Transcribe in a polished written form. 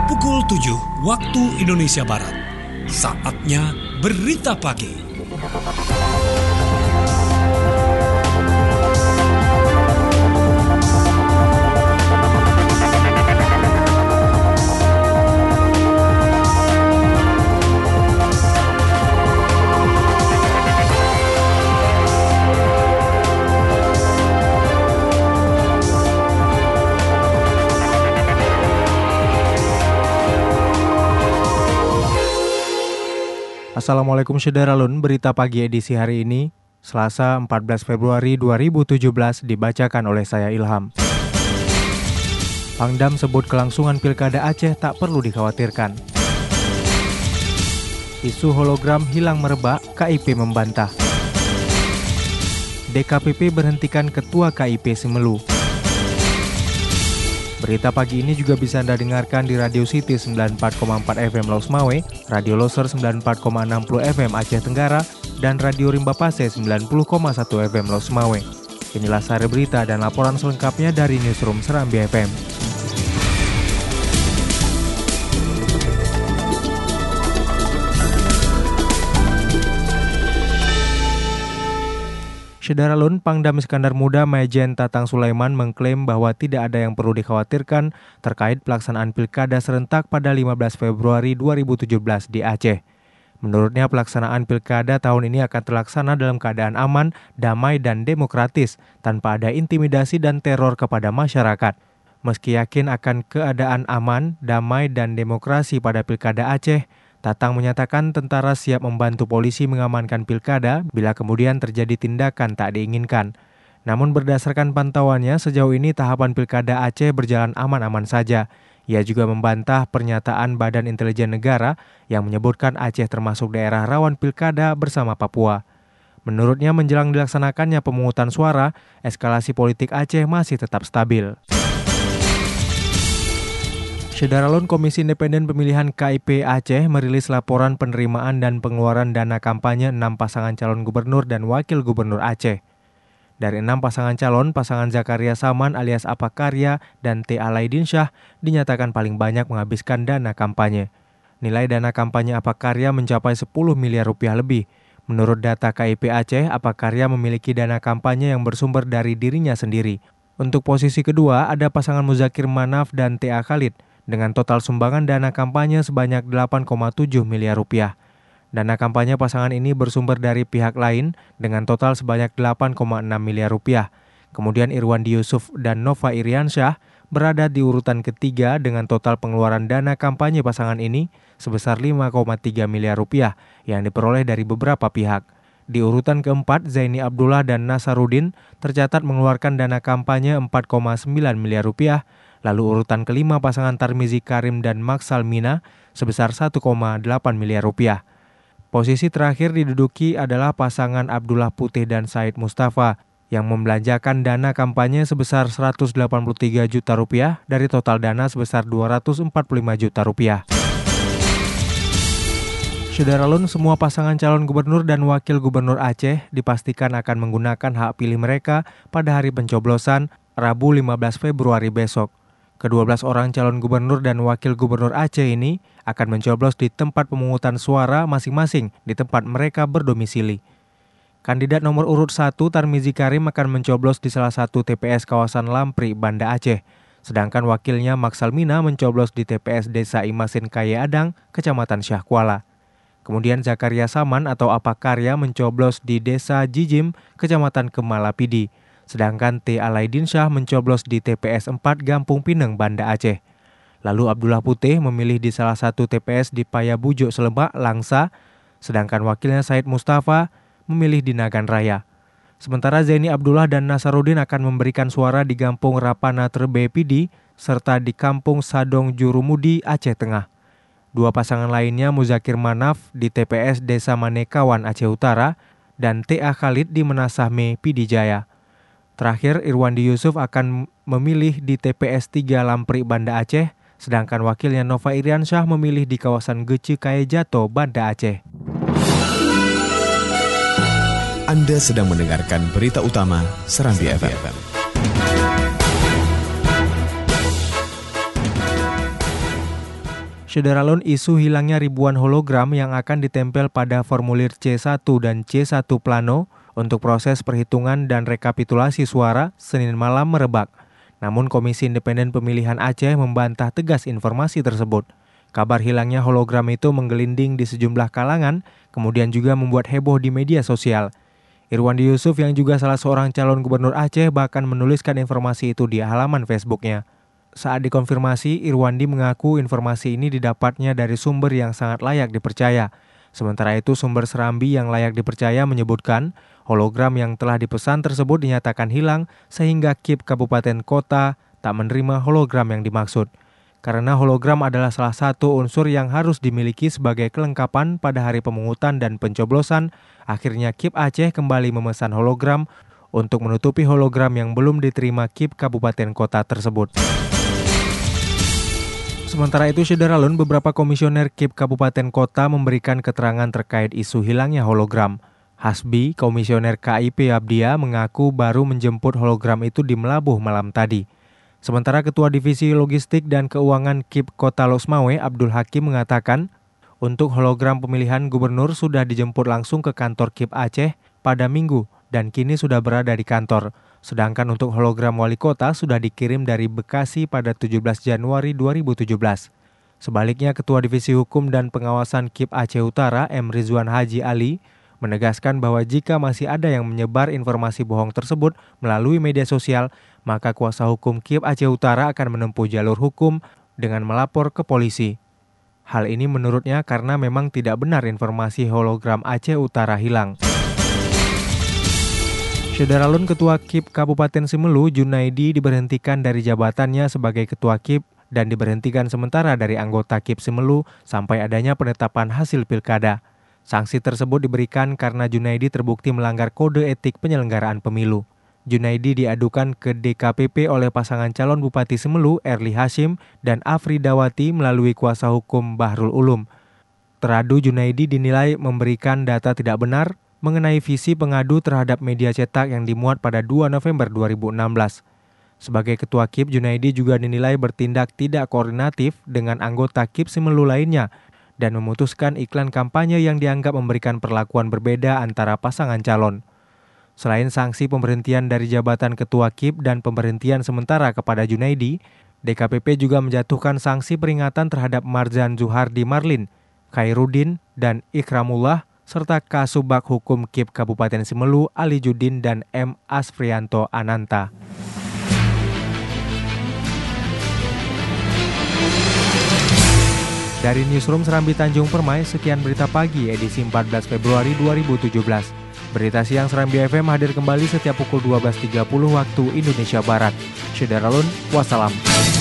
pukul 7 waktu Indonesia Barat. Saatnya Berita Pagi. Assalamualaikum Syederalun, berita pagi edisi hari ini, Selasa 14 Februari 2017 dibacakan oleh saya Ilham. Pangdam sebut kelangsungan Pilkada Aceh tak perlu dikhawatirkan. Isu hologram hilang merebak, KIP membantah. DKPP berhentikan Ketua KIP Simelu. Berita pagi ini juga bisa Anda dengarkan di Radio City 94,4 FM Laos Mawe, Radio Loser 94,60 FM Aceh Tenggara, dan Radio Rimba Pase 90,1 FM Laos Mawe. Inilah sari berita dan laporan selengkapnya dari Newsroom Serambi FM. Syederalun, Pangdam Iskandar Muda Majen Tatang Sulaiman mengklaim bahwa tidak ada yang perlu dikhawatirkan terkait pelaksanaan Pilkada serentak pada 15 Februari 2017 di Aceh. Menurutnya pelaksanaan Pilkada tahun ini akan terlaksana dalam keadaan aman, damai dan demokratis tanpa ada intimidasi dan teror kepada masyarakat. Meski yakin akan keadaan aman, damai dan demokrasi pada Pilkada Aceh, Tatang menyatakan tentara siap membantu polisi mengamankan pilkada bila kemudian terjadi tindakan tak diinginkan. Namun berdasarkan pantauannya, sejauh ini tahapan pilkada Aceh berjalan aman-aman saja. Ia juga membantah pernyataan Badan Intelijen Negara yang menyebutkan Aceh termasuk daerah rawan pilkada bersama Papua. Menurutnya menjelang dilaksanakannya pemungutan suara, eskalasi politik Aceh masih tetap stabil. Syederalun, Komisi Independen Pemilihan KIP Aceh merilis laporan penerimaan dan pengeluaran dana kampanye 6 pasangan calon gubernur dan wakil gubernur Aceh. Dari 6 pasangan calon, pasangan Zakaria Saman alias Apakarya dan T. Alaidin Syah dinyatakan paling banyak menghabiskan dana kampanye. Nilai dana kampanye Apakarya mencapai 10 miliar rupiah lebih. Menurut data KIP Aceh, Apakarya memiliki dana kampanye yang bersumber dari dirinya sendiri. Untuk posisi kedua ada pasangan Muzakir Manaf dan T. A. Khalid dengan total sumbangan dana kampanye sebanyak 8,7 miliar rupiah. Dana kampanye pasangan ini bersumber dari pihak lain dengan total sebanyak 8,6 miliar rupiah. Kemudian Irwandi Yusuf dan Nova Iriansyah berada di urutan ketiga dengan total pengeluaran dana kampanye pasangan ini sebesar 5,3 miliar rupiah yang diperoleh dari beberapa pihak. Di urutan keempat, Zaini Abdullah dan Nasaruddin tercatat mengeluarkan dana kampanye 4,9 miliar rupiah. Lalu urutan kelima pasangan Tarmizi Karim dan Maksal Mina sebesar 1,8 miliar rupiah. Posisi terakhir diduduki adalah pasangan Abdullah Putih dan Said Mustafa yang membelanjakan dana kampanye sebesar 183 juta rupiah dari total dana sebesar 245 juta rupiah. Syederalun, semua pasangan calon gubernur dan wakil gubernur Aceh dipastikan akan menggunakan hak pilih mereka pada hari pencoblosan Rabu 15 Februari besok. Ke-12 orang calon gubernur dan wakil gubernur Aceh ini akan mencoblos di tempat pemungutan suara masing-masing di tempat mereka berdomisili. Kandidat nomor urut 1 Tarmizi Karim akan mencoblos di salah satu TPS kawasan Lampri, Banda Aceh. Sedangkan wakilnya Maksal Mina mencoblos di TPS Desa Imasin Kaya Adang, Kecamatan Syahkuala. Kemudian Zakaria Saman atau Apakarya mencoblos di Desa Jijim, Kecamatan Kemalapidi. Sedangkan T. Alaidin Syah mencoblos di TPS 4 Gampung Pineng, Banda Aceh. Lalu Abdullah Putih memilih di salah satu TPS di Payabujuk Selebak, Langsa. Sedangkan wakilnya Said Mustafa memilih di Nagan Raya. Sementara Zaini Abdullah dan Nasaruddin akan memberikan suara di Gampung Rapana Terbe Pidi serta di Kampung Sadong Jurumudi, Aceh Tengah. Dua pasangan lainnya Muzakir Manaf di TPS Desa Manekawan, Aceh Utara dan T. A. Khalid di Menasahme, Pidi Jaya. Terakhir, Irwandi Yusuf akan memilih di TPS 3 Lampri, Banda Aceh, sedangkan wakilnya Nova Iriansyah memilih di kawasan Gece Kaya Jato, Banda Aceh. Anda sedang mendengarkan berita utama Serambi FM. Syederalun, isu hilangnya ribuan hologram yang akan ditempel pada formulir C1 dan C1 Plano untuk proses perhitungan dan rekapitulasi suara Senin malam merebak. Namun Komisi Independen Pemilihan Aceh membantah tegas informasi tersebut. Kabar hilangnya hologram itu menggelinding di sejumlah kalangan, kemudian juga membuat heboh di media sosial. Irwandi Yusuf yang juga salah seorang calon gubernur Aceh bahkan menuliskan informasi itu di halaman Facebooknya. Saat dikonfirmasi, Irwandi mengaku informasi ini didapatnya dari sumber yang sangat layak dipercaya. Sementara itu, sumber Serambi yang layak dipercaya menyebutkan hologram yang telah dipesan tersebut dinyatakan hilang sehingga KIP Kabupaten Kota tak menerima hologram yang dimaksud. Karena hologram adalah salah satu unsur yang harus dimiliki sebagai kelengkapan pada hari pemungutan dan pencoblosan, akhirnya KIP Aceh kembali memesan hologram untuk menutupi hologram yang belum diterima KIP Kabupaten Kota tersebut. Sementara itu, Syederalun, beberapa komisioner KIP Kabupaten Kota memberikan keterangan terkait isu hilangnya hologram. Hasbi, komisioner KIP Abdia, mengaku baru menjemput hologram itu di Melabuh malam tadi. Sementara Ketua Divisi Logistik dan Keuangan KIP Kota Losmawe, Abdul Hakim, mengatakan untuk hologram pemilihan gubernur sudah dijemput langsung ke kantor KIP Aceh pada Minggu dan kini sudah berada di kantor. Sedangkan untuk hologram wali kota sudah dikirim dari Bekasi pada 17 Januari 2017. Sebaliknya, Ketua Divisi Hukum dan Pengawasan KIP Aceh Utara, M. Rizwan Haji Ali, menegaskan bahwa jika masih ada yang menyebar informasi bohong tersebut melalui media sosial, maka kuasa hukum KIP Aceh Utara akan menempuh jalur hukum dengan melapor ke polisi. Hal ini menurutnya karena memang tidak benar informasi hologram Aceh Utara hilang. Syederalun, Ketua KIP Kabupaten Simelu, Junaidi, diberhentikan dari jabatannya sebagai Ketua KIP dan diberhentikan sementara dari anggota KIP Simelu sampai adanya penetapan hasil pilkada. Sanksi tersebut diberikan karena Junaidi terbukti melanggar kode etik penyelenggaraan pemilu. Junaidi diadukan ke DKPP oleh pasangan calon Bupati Simelu, Erli Hashim, dan Afridawati melalui kuasa hukum Bahrul Ulum. Teradu Junaidi dinilai memberikan data tidak benar mengenai visi pengadu terhadap media cetak yang dimuat pada 2 November 2016. Sebagai Ketua KIP, Junaidi juga dinilai bertindak tidak koordinatif dengan anggota KIP Simelu lainnya dan memutuskan iklan kampanye yang dianggap memberikan perlakuan berbeda antara pasangan calon. Selain sanksi pemberhentian dari jabatan Ketua KIP dan pemberhentian sementara kepada Junaidi, DKPP juga menjatuhkan sanksi peringatan terhadap Marzan Zuhardi Marlin, Khairuddin, dan Ikramullah, serta Kasubag Hukum KIP Kabupaten Simelu, Ali Judin, dan M. Asfrianto Ananta. Dari Newsroom Serambi Tanjung Permai, sekian berita pagi edisi 14 Februari 2017. Berita siang Serambi FM hadir kembali setiap pukul 12.30 waktu Indonesia Barat. Syederalun, wassalam.